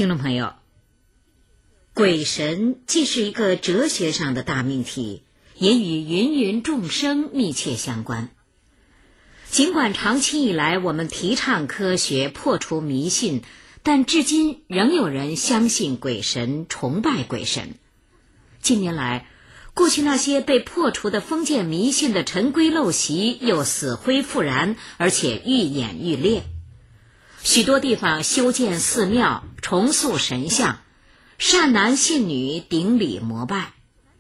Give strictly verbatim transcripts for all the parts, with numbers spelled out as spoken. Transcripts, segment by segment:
听众朋友，鬼神既是一个哲学上的大命题，也与芸芸众生密切相关。尽管长期以来我们提倡科学，破除迷信，但至今仍有人相信鬼神，崇拜鬼神。近年来，过去那些被破除的封建迷信的陈规陋习又死灰复燃，而且愈演愈烈。许多地方修建寺庙，重塑神像，善男信女顶礼膜拜。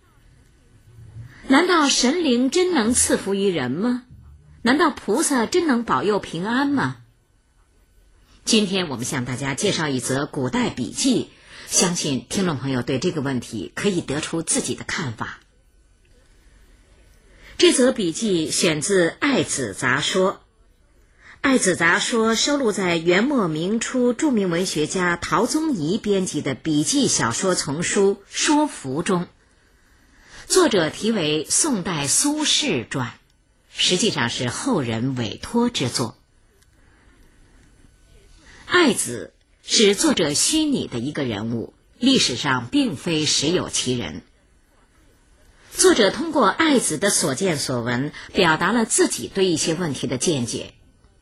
难道神灵真能赐福于人吗？难道菩萨真能保佑平安吗？今天我们向大家介绍一则古代笔记，相信听众朋友对这个问题可以得出自己的看法。这则笔记选自《爱子杂说》，《爱子杂说》收录在元末明初著名文学家陶宗仪编辑的笔记小说丛书《说服》中，作者题为宋代苏轼传，实际上是后人委托之作。爱子是作者虚拟的一个人物，历史上并非实有其人。作者通过爱子的所见所闻，表达了自己对一些问题的见解。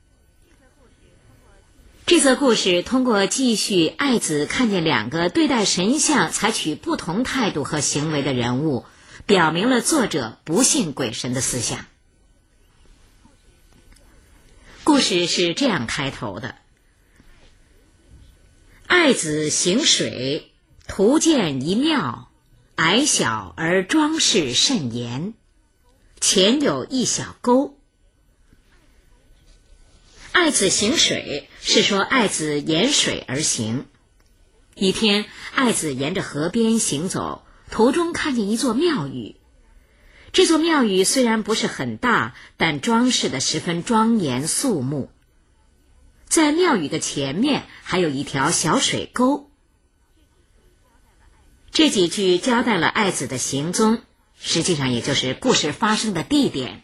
这则故事通过记叙爱子看见两个对待神像采取不同态度和行为的人物，表明了作者不信鬼神的思想。故事是这样开头的：爱子行水，途见一庙，矮小而装饰甚严，前有一小沟。爱子行水是说爱子沿水而行。一天，爱子沿着河边行走，途中看见一座庙宇。这座庙宇虽然不是很大，但装饰得十分庄严肃穆。在庙宇的前面还有一条小水沟。这几句交代了爱子的行踪，实际上也就是故事发生的地点。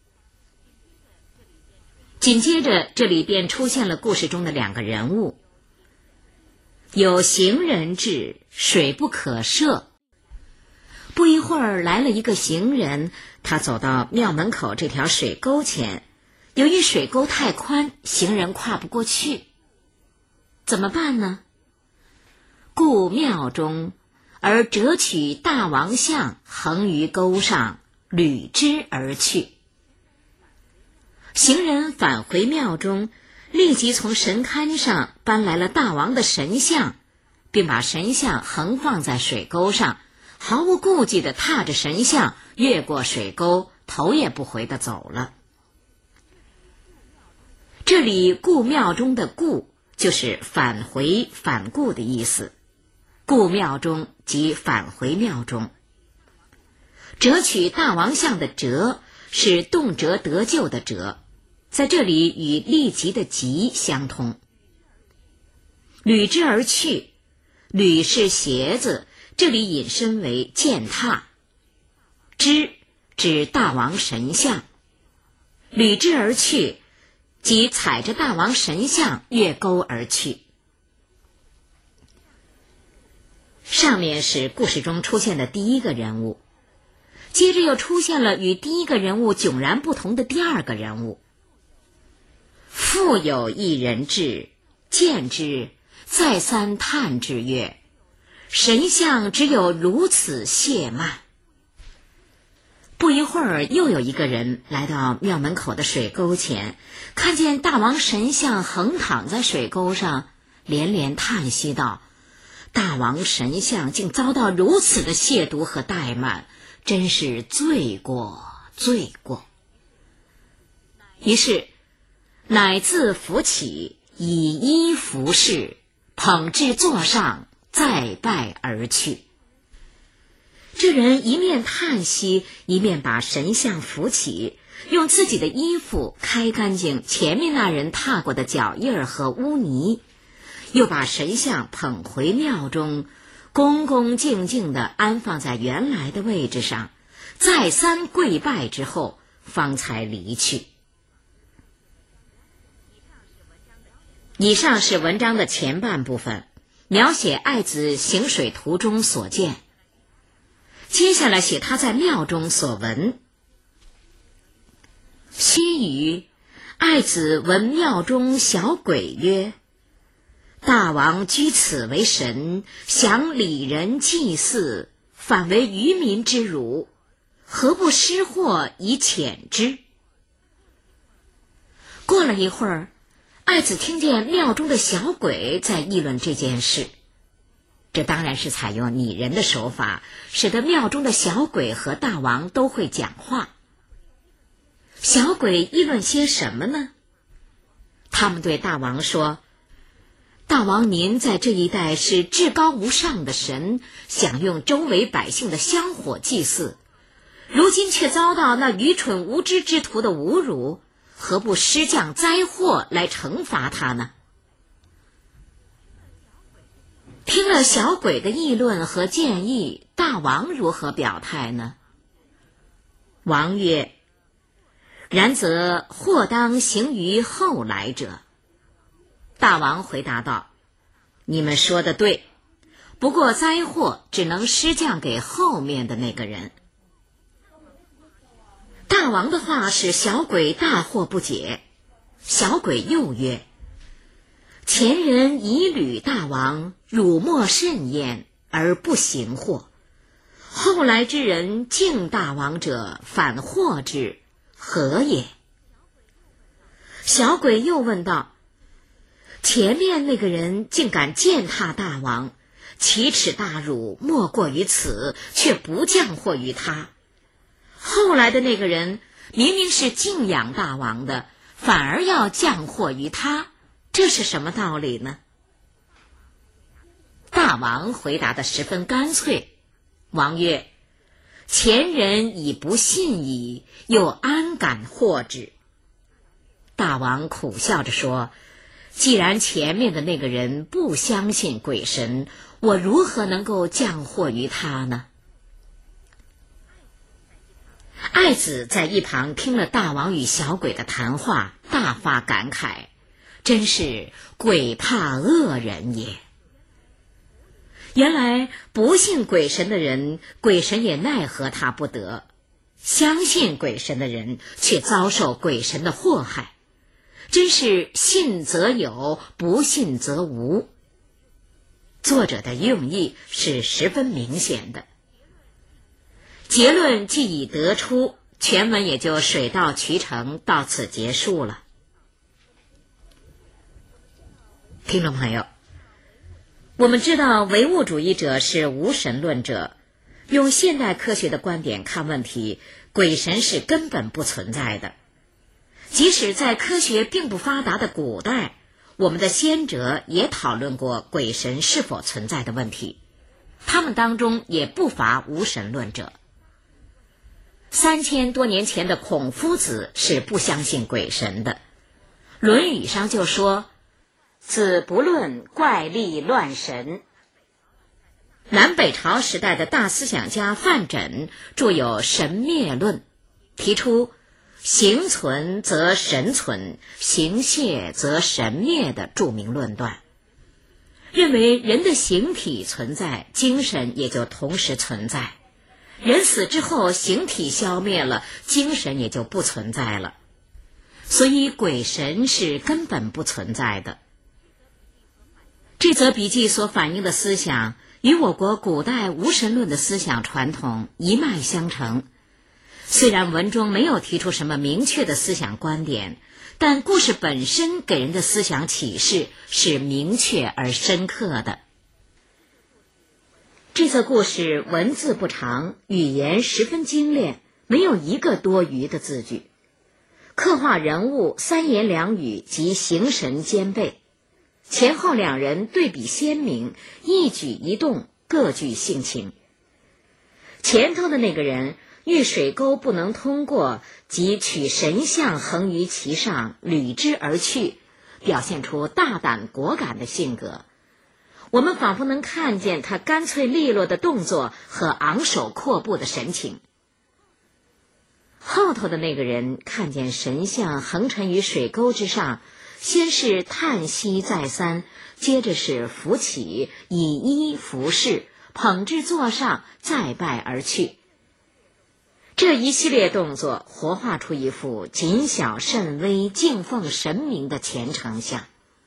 紧接着，这里便出现了故事中的两个人物。有行人至，水不可涉。不一会儿来了一个行人，他走到庙门口这条水沟前，由于水沟太宽，行人跨不过去。怎么办呢？故庙中，而折取大王像横于沟上，履之而去。行人返回庙中，立即从神龛上搬来了大王的神像，并把神像横放在水沟上，毫无顾忌地踏着神像越过水沟，头也不回地走了。这里故庙中的故就是返回返顾的意思，故庙中即返回庙中。折取大王像的折是动辄得救的辄，在这里与立即的即相通。履之而去，履是鞋子，这里引申为践踏。之指大王神像，履之而去即踩着大王神像越沟而去。上面是故事中出现的第一个人物，接着又出现了与第一个人物迥然不同的第二个人物。复有一人至，见之，再三叹之曰：神像只有如此懈慢。不一会儿，又有一个人来到庙门口的水沟前，看见大王神像横躺在水沟上，连连叹息道：大王神像竟遭到如此的亵渎和怠慢，真是罪过罪过。于是乃自扶起，以衣服饰，捧至座上，再拜而去。这人一面叹息，一面把神像扶起，用自己的衣服开干净前面那人踏过的脚印儿和污泥，又把神像捧回庙中，恭恭敬敬地安放在原来的位置上，再三跪拜之后，方才离去。以上是文章的前半部分， 描写爱子行水途中所见。接下来写他在庙中所闻。须臾，爱子闻庙中小鬼曰：大王居此为神，享礼人祭祀，反为愚民之辱，何不施祸以遣之？过了一会儿，爱子听见庙中的小鬼在议论这件事。这当然是采用拟人的手法，使得庙中的小鬼和大王都会讲话。小鬼议论些什么呢？他们对大王说：大王您在这一带是至高无上的神，享用周围百姓的香火祭祀，如今却遭到那愚蠢无知之徒的侮辱，何不施降灾祸来惩罚他呢？听了小鬼的议论和建议，大王如何表态呢？王曰：然则祸当行于后来者。大王回答道：你们说的对，不过灾祸只能施降给后面的那个人。大王的话使小鬼大惑不解。小鬼又曰：前人以履大王，辱没甚焉，而不行祸，后来之人敬大王者，反祸之，何也？小鬼又问道：前面那个人竟敢践踏大王，奇耻大辱莫过于此，却不降祸于他。后来的那个人明明是敬仰大王的，反而要降祸于他，这是什么道理呢？大王回答得十分干脆。王曰：前人已不信矣，又安敢祸之？大王苦笑着说：既然前面的那个人不相信鬼神，我如何能够降祸于他呢？爱子在一旁听了大王与小鬼的谈话，大发感慨，真是鬼怕恶人也。原来不信鬼神的人，鬼神也奈何他不得；相信鬼神的人，却遭受鬼神的祸害。真是信则有，不信则无。作者的用意是十分明显的。结论既已得出，全文也就水到渠成，到此结束了。听众朋友，我们知道唯物主义者是无神论者，用现代科学的观点看问题，鬼神是根本不存在的。即使在科学并不发达的古代，我们的先哲也讨论过鬼神是否存在的问题，他们当中也不乏无神论者。三千多年前的孔夫子是不相信鬼神的，《论语》上就说：子不论怪力乱神。南北朝时代的大思想家范缜著有《神灭论》，提出形存则神存，形谢则神灭的著名论断，认为人的形体存在，精神也就同时存在。人死之后，形体消灭了，精神也就不存在了。所以鬼神是根本不存在的。这则笔记所反映的思想与我国古代无神论的思想传统一脉相承。虽然文中没有提出什么明确的思想观点，但故事本身给人的思想启示是明确而深刻的。这则故事文字不长，语言十分精炼，没有一个多余的字句，刻画人物三言两语及形神兼备，前后两人对比鲜明，一举一动各具性情。前头的那个人遇水沟不能通过，即取神像横于其上，履之而去，表现出大胆果敢的性格。我们仿佛能看见他干脆利落的动作和昂首阔步的神情。后头的那个人看见神像横沉于水沟之上， 先是叹息再三，接着是扶起，以衣服侍，捧至座上，再拜而去。这一系列动作活化出一副谨小慎微、敬奉神明的虔诚像。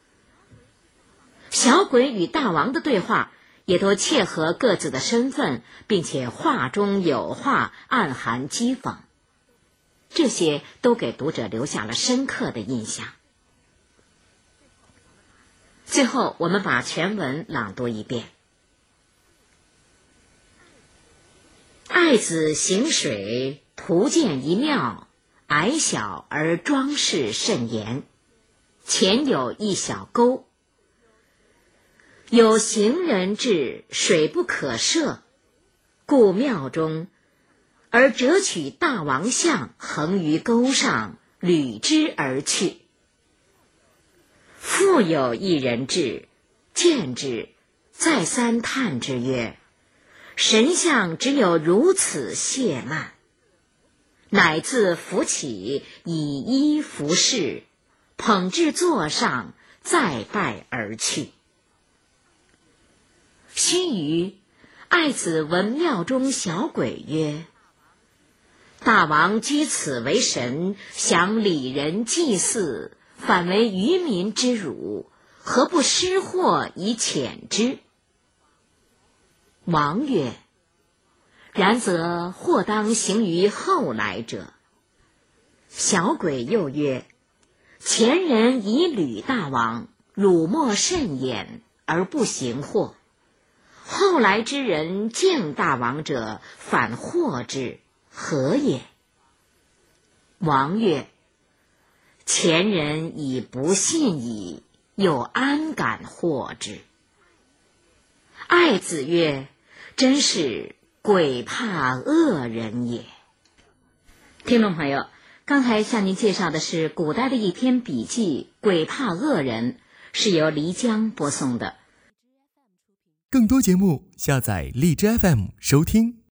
小鬼与大王的对话也都切合各自的身份，并且话中有话，暗含讥讽。这些都给读者留下了深刻的印象。最后，我们把全文朗读一遍。爱子行水，途见一庙，矮小而装饰甚严，前有一小沟，有行人至，水不可涉，故庙中而折取大王像，横于沟上，履之而去。复有一人至，见之，再三叹之曰：神像只有如此懈慢，乃自扶起，以衣服侍，捧至座上，再拜而去。须臾，爱子闻庙中小鬼曰：大王居此为神，享礼人祭祀，反为愚民之辱，何不施祸以遣之？王曰：然则祸当行于后来者。小鬼又曰：前人以吕大王，辱没甚焉，而不行祸，后来之人敬大王者，反祸之，何也？王曰：前人已不信矣，又安敢祸之？爱子曰：真是鬼怕恶人也。听众朋友，刚才向您介绍的是古代的一篇笔记《鬼怕恶人》，是由黎江播送的。 更多节目下载荔枝 F M 收听。